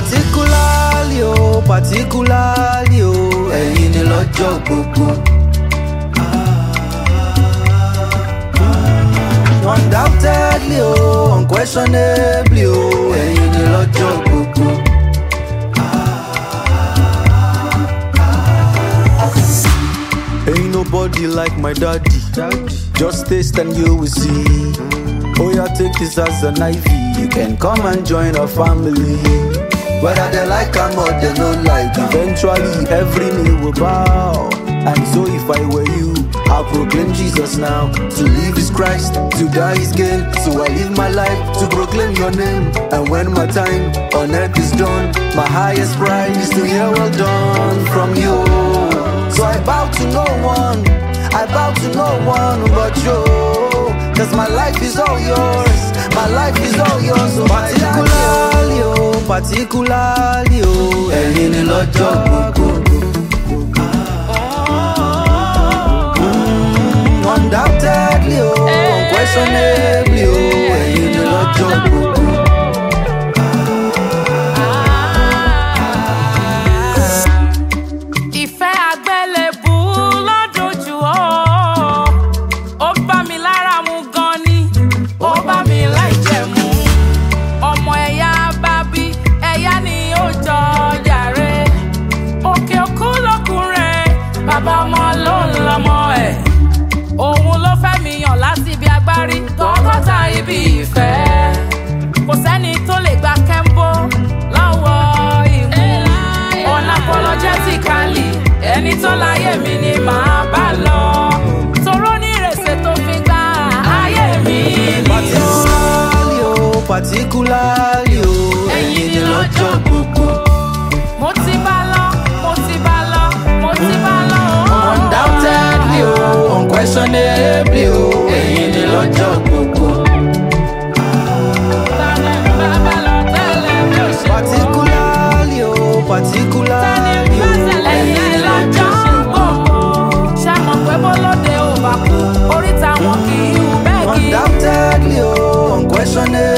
particularly ẹ̀yin ni lọ́jọ́ gbogbo. Undoubtedly unquestionably ẹ̀yin ni lọ́jọ́ gbogbo. Ain't nobody like my daddy. Just taste and you will see. Oh yeah, take this as an IV. You can come and join our family. Whether they like am or they don't like am, eventually every knee will bow. And so if I were you, I'll proclaim Jesus now. To live is Christ, to die is gain. So I live my life to proclaim your name. And when my time on earth is done, my highest pride is to hear well done from you. So I bow to no one, I bow to no one but you. Cause my life is all yours, my life is all yours. So particularly ẹ̀yin ni lọ́jọ́ gbogbo. Undoubtedly unquestionably ẹ̀yin ni lọ́jọ́ gbogbo. Ìfẹ́ àgbélébù lọ́dọ̀jú ó bá mi lára mu gan ni, ó bá mi láì jẹ mu. Ọmọ ẹ̀yà bábí ẹ̀yà ni ó jọ jàre. Òkè òkú lọkùnrin, bàbá ọmọ ló ń lọmọ ẹ̀. Òun ló fẹ́ mi yàn láti ibi agbárí tọ́kọ́tà ibi ìfẹ́. Kò sẹ́ni tó lè gba kẹ́ńbó lọ́wọ́ ìmú. Unapologetically, ẹni tó láyé mi ni màá bá lọ. Toró ní ìrèsè tó fi gba ayé mi ni o. Particularly ẹ̀yin ni lọ́jọ́ gbogbo. Mo ti bá lọ, mo ti bá lọ, mo ti bá lọ. Undoubtedly unquestionably ẹ̀yin ni lọ́jọ́ gbogbo. Particularly ẹ̀yin ni lọ́jọ́ gbogbo. Ṣé mọ̀ pé bọ́lọ́dẹ ò bá kú, oríta wọn kì í hù bẹ́ẹ̀ kí. Undoubtedly unquestionably.